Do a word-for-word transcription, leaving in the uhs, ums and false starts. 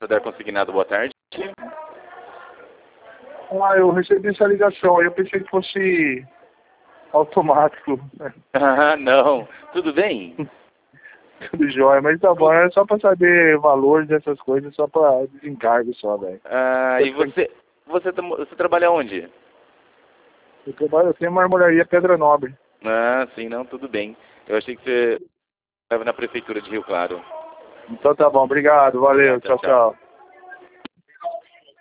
Poder Consignado, boa tarde. Ah, eu recebi essa ligação aí, eu pensei que fosse automático. Ah, não. Tudo bem? Tudo jóia, mas tá bom, é só pra saber valores dessas coisas, só pra desencargo só, velho. Ah, e você, você, você trabalha onde? Eu trabalho, eu tenho marmoraria Pedra Nobre. Ah, sim, não, tudo bem. Eu achei que você estava na prefeitura de Rio Claro. Então tá bom, obrigado, valeu, Tchau, tchau, tchau. tchau.